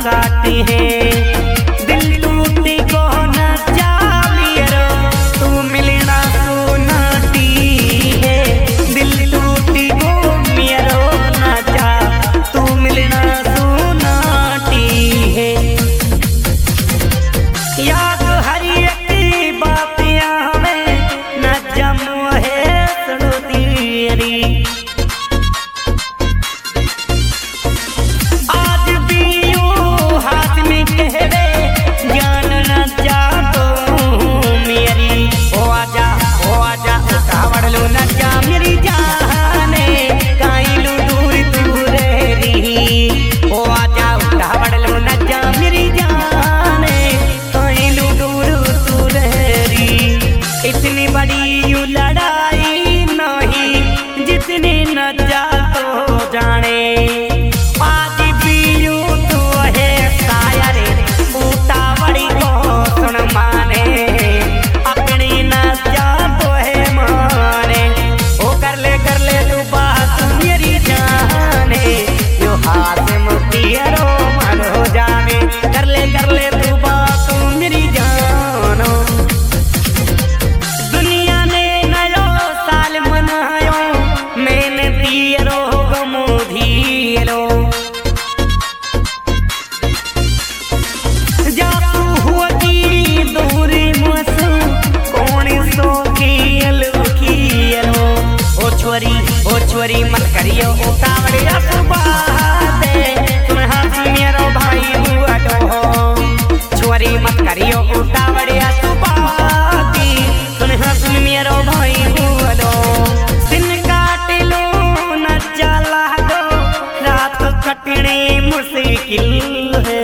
काटी है दिल टूटी को न जा मेरा तू मिलना सुनाती है दिल टूटी को मेरा न जा तू मिलना सुनाती है याद हरी एक बातियां में न जमो है सुनती री आज भी यूं हाथ में कहवे जान न जा तो मेरी ओ आजा उतावड़ लो न जा मेरी जाने काई लू दूर दूर रही ओ आजा उतावड़ लो न जा मेरी जाने काई लू दूर दूर रही इतनी बड़ी यूं लड़ाई नहीं जितनी न जा तो जाने आज भी यूं तो है शायर उतावड़ी को सुन माने अपनी न जा तो है माने ओ कर ले तू बात मेरी जाने यो हाथ मुतियरो मन हो जाने कर ले तू बात मेरी जानो दुनिया ने नयो साल मनायो मैंने दियरो गमो धीरो जातू हुआ की दूरी मुसु कौन सो खियलो ओ छोरी मत करियो उतावड़े बाते तुम हाथ मेरो भाई बुआ डो छोरी मत करियो उतावड़े बाती तुम हाथ मेरो भाई बुआ डो दिन काट लो न जाला दो रात कटने मुश्किल है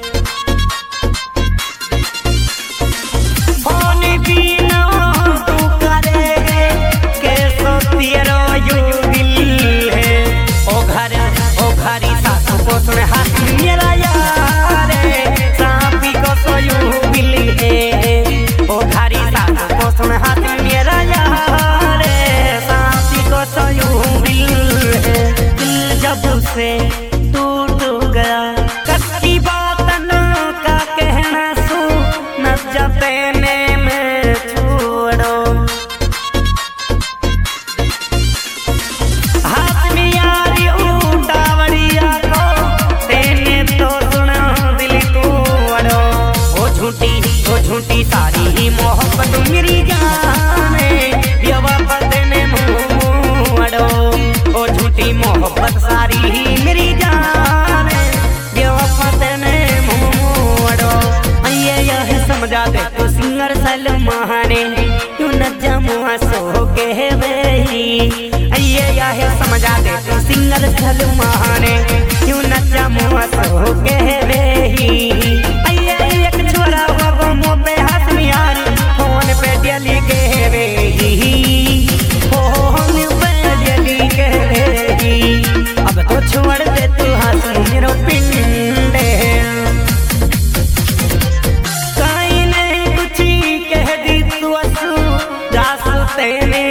फोन भी ना तू करे कैसो तेरो यू दिल है ओ घरी सासू को सुन हाथ मेरा यार सांपी को सोयू बिल है ओ घरी सासू को सुन हाथ मेरा यार सांपी को सोयू बिल है दिल जब से टूट गया कच्ची बात न का कहना सू न जपेने में छोड़ो हाथ में यारी उतावड़िया को तेने तो सुना दिल तोड़ो ओ झूठी सारी ही मोहब्बत मेरी जाने बेवफा ने मोड़ो ओ झूठी मोहब्बत सारी ही मेरी जाने बेवफा ने मोड़ो यह समझा दे तो सिंगर सलमाने तू न जमुआ सो के वही यह समझा दे तो सिंगर सलमाने तू न जमुआ सो के वही एक छोरा वो मोबे हाथ में यार फोन पे डेली के वही फोन पे डेली के वही अब तो छोड़ दे तू हाथ मेरो पिंडे काई ने कुछ कह दी तू असू जासू तेने